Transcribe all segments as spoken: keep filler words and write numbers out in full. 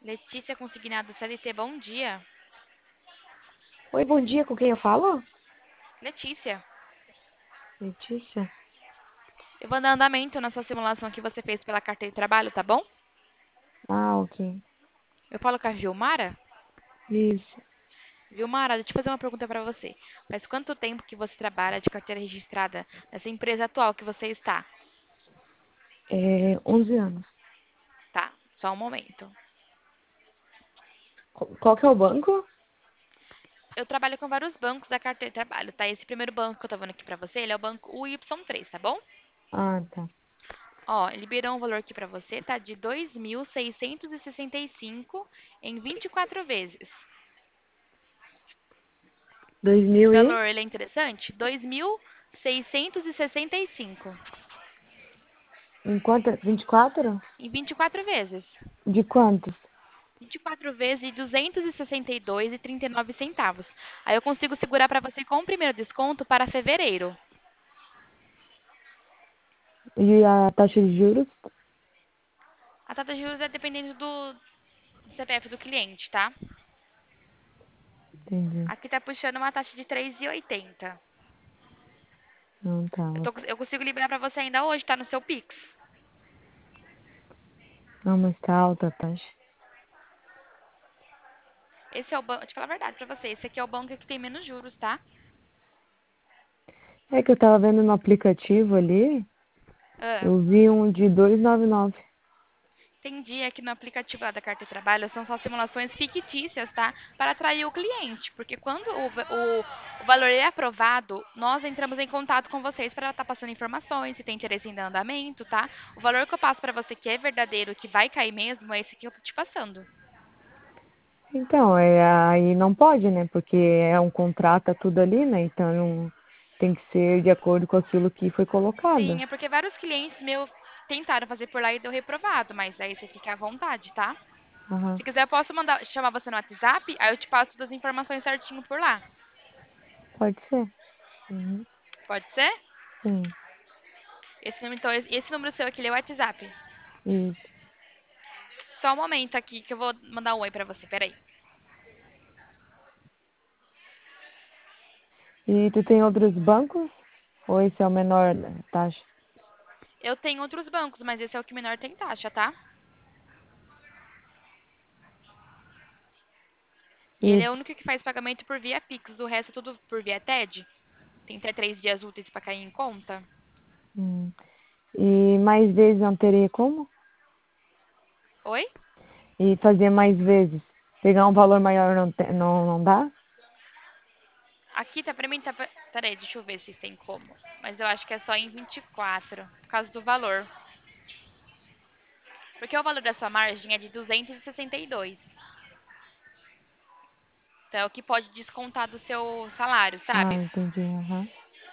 Letícia Consignado C L T, bom dia. Oi, bom dia, com quem eu falo? Letícia, Letícia? eu vou dar andamento na sua simulação que você fez pela carteira de trabalho, tá bom? Ah, ok. Eu falo com a Vilmara? Isso. Vilmara, deixa eu fazer uma pergunta pra você. Faz quanto tempo que você trabalha de carteira registrada nessa empresa atual que você está? É onze anos. Tá, só um momento. Qu- Qual que é o banco? Eu trabalho com vários bancos da carteira de trabalho, tá? Esse primeiro banco que eu tô vendo aqui pra você, ele é o banco U Y três, tá bom? Ah, tá. Ó, liberou um valor aqui pra você, tá? De dois mil seiscentos e sessenta e cinco em vinte e quatro vezes. Dois Esse mil e... valor, ele é interessante? dois mil seiscentos e sessenta e cinco Em quanto? Vinte e quatro. em vinte e quatro vezes. De quantos? vinte e quatro vezes de duzentos e sessenta e dois e trinta e nove centavos. Aí eu consigo segurar para você com o primeiro desconto para fevereiro. E a taxa de juros? A taxa de juros é dependendo do, do C P F do cliente, tá? Entendi. Aqui tá puxando uma taxa de três e oitenta. Não, tá, Eu, tô, ok. eu consigo liberar para você ainda hoje, tá no seu Pix. Não, mas tá alta a taxa. Esse é o banco, deixa eu falar a verdade para você, esse aqui é o banco que tem menos juros, tá? É que eu tava vendo no aplicativo ali, Ah. eu vi um de dois e noventa e nove. Tem dia que no aplicativo lá da Carta de Trabalho são só simulações fictícias, tá? Para atrair o cliente. Porque quando o, va- o, o valor é aprovado, nós entramos em contato com vocês para estar passando informações, se tem interesse em dar andamento, tá? O valor que eu passo para você que é verdadeiro, que vai cair mesmo, é esse que eu tô te passando. Então, é, aí não pode, né? Porque é um contrato, é tudo ali, né? Então não- tem que ser de acordo com aquilo que foi Sim, colocado. é porque vários clientes meus tentaram fazer por lá e deu reprovado, mas aí você fica à vontade, tá? Aham. Se quiser, eu posso mandar, chamar você no WhatsApp, aí eu te passo todas as informações certinho por lá. Pode ser. Uhum. Pode ser? Sim. Esse número, então, esse número seu aqui ele é o WhatsApp. Isso. Só um momento aqui que eu vou mandar um oi pra você, peraí. E tu tem outros bancos? Ou esse é o menor né, taxa? Eu tenho outros bancos, mas esse é o que menor tem taxa, tá? E ele é o Isso. único que faz pagamento por via Pix, o resto é tudo por via T E D. Tem até três dias úteis pra cair em conta. Hum. E mais vezes não teria como? Oi? E fazer mais vezes? Pegar um valor maior não, te- não, não dá? Aqui tá pra mim, tá pra... Peraí, deixa eu ver se tem como. Mas eu acho que é só em vinte e quatro, por causa do valor. Porque o valor da sua margem é de duzentos e sessenta e dois. Então é o que pode descontar do seu salário, Ah, sabe? entendi. Aham.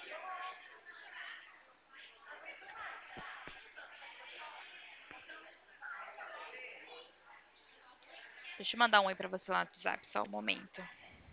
Deixa eu mandar um oi pra você lá no WhatsApp, só um momento.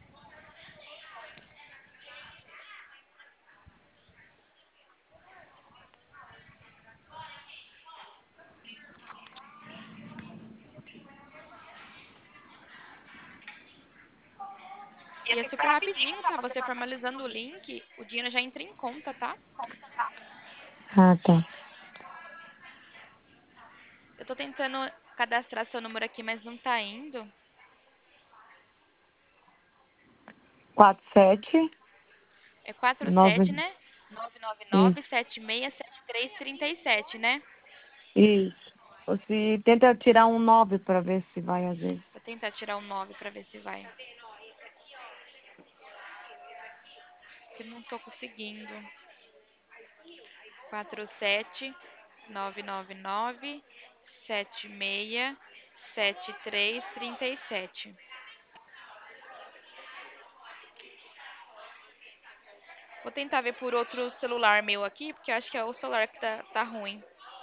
E é super rapidinho, tá? Você formalizando o link, o dinheiro já entra em conta, tá? Ah, tá. Eu tô tentando cadastrar seu número aqui, mas não tá indo. Quatro, sete, É quatro nove. sete, né? nove nove nove, Isso. sete seis sete três três sete, né? Isso. Ou se tenta tirar um nove pra ver se vai às vezes. Vou tentar tirar o nove pra ver se vai. Que não tô conseguindo. quatro sete nove nove nove, sete seis sete três três sete. Vou tentar ver por outro celular meu aqui, porque eu acho que é o celular que tá, tá ruim.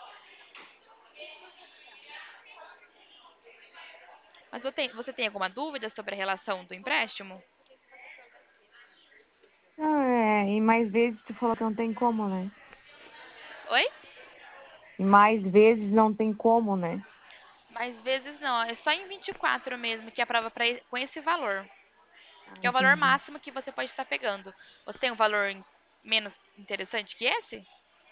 Mas eu tenho- você tem alguma dúvida sobre a relação do empréstimo? Ah, é. E mais vezes tu falou que não tem como, né? Oi? E mais vezes não tem como, né? Mais vezes não, é só em vinte e quatro mesmo que aprova pra, e- com esse valor. Ah, Que é o valor entendi. máximo que você pode estar pegando. Você tem um valor em- menos interessante que esse?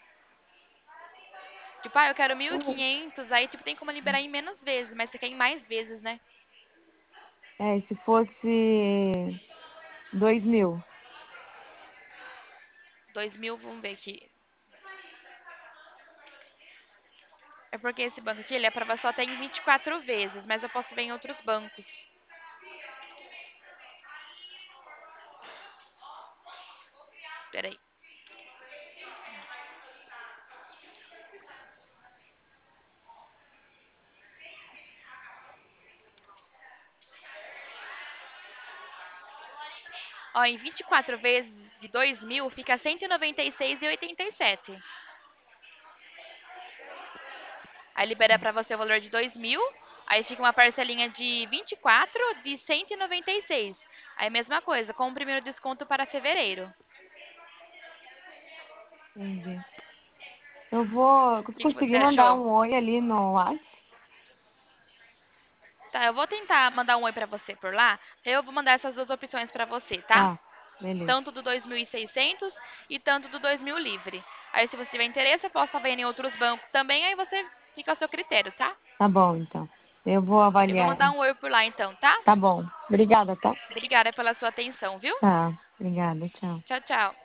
Tipo, ah, eu quero mil e quinhentos, aí tipo, tem como liberar em menos vezes, mas você quer em mais vezes, né? É, se fosse dois mil. Dois mil, vamos ver aqui. É porque esse banco aqui, ele aprova só até em vinte e quatro vezes, mas eu posso ver em outros bancos. Peraí. Ó, em vinte e quatro vezes de dois mil fica cento e noventa e seis e oitenta e sete. Aí libera pra você o valor de dois mil, aí fica uma parcelinha de vinte e quatro de cento e noventa e seis. Aí mesma coisa, com o primeiro desconto para fevereiro. Entendi. Eu vou O que que você conseguir mandar achou? um oi ali no WhatsApp? Tá, eu vou tentar mandar um oi pra você por lá. Eu vou mandar essas duas opções pra você, tá? Tá, beleza. Tanto do dois mil e seiscentos e tanto do dois mil livre. Aí se você tiver interesse, eu posso estar vendo em outros bancos também, aí você fica ao seu critério, tá? Tá bom, então. Eu vou Eu vou avaliar. mandar um oi por lá então, tá? Tá bom. Obrigada, tá? Obrigada pela sua atenção, viu? Tá. Obrigada, tchau. Tchau, tchau.